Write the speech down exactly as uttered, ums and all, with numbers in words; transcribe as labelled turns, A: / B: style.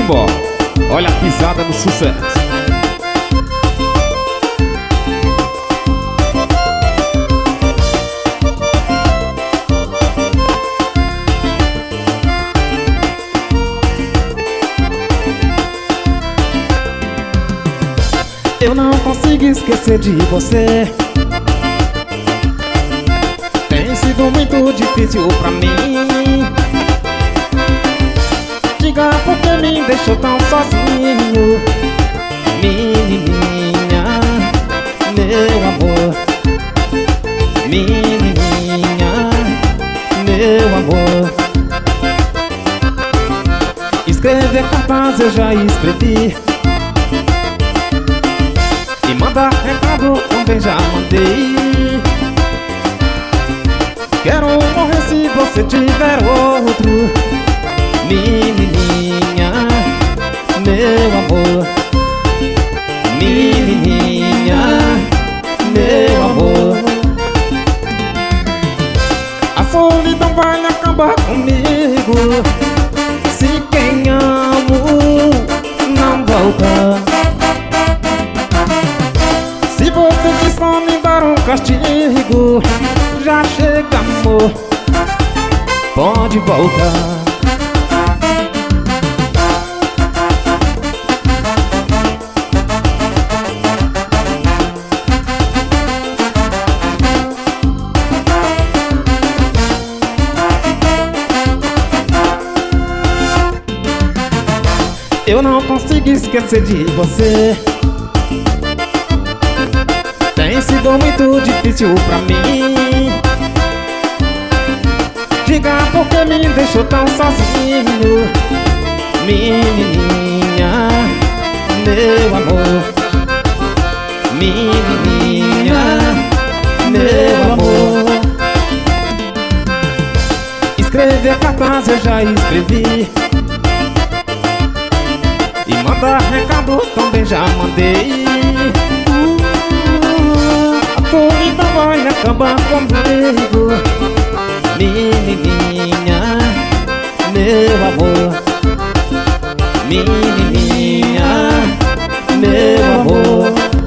A: Timbó, olha a pisada do sucesso.
B: Eu não consigo esquecer de você. Tem sido muito difícil pra mim. Diga por que me deixou tão sozinho, menininha, meu amor. Menininha, meu amor. Escrever cartas eu já escrevi, e mandar recado também já mandei. Quero morrer se você tiver outro, menininha, meu amor. Menininha, meu amor. A solidão vai acabar comigo se quem amo não volta. Se você quis só me dar um castigo, já chega, amor, pode voltar. Eu não consigo esquecer de você. Tem sido muito difícil pra mim. Diga por que me deixou tão sozinho, menininha, meu amor. Menininha, meu amor. Escrever cartas eu já escrevi, e mandar recado também já mandei. A solidão vai acabar comigo, menininha, meu amor. Menininha, meu amor.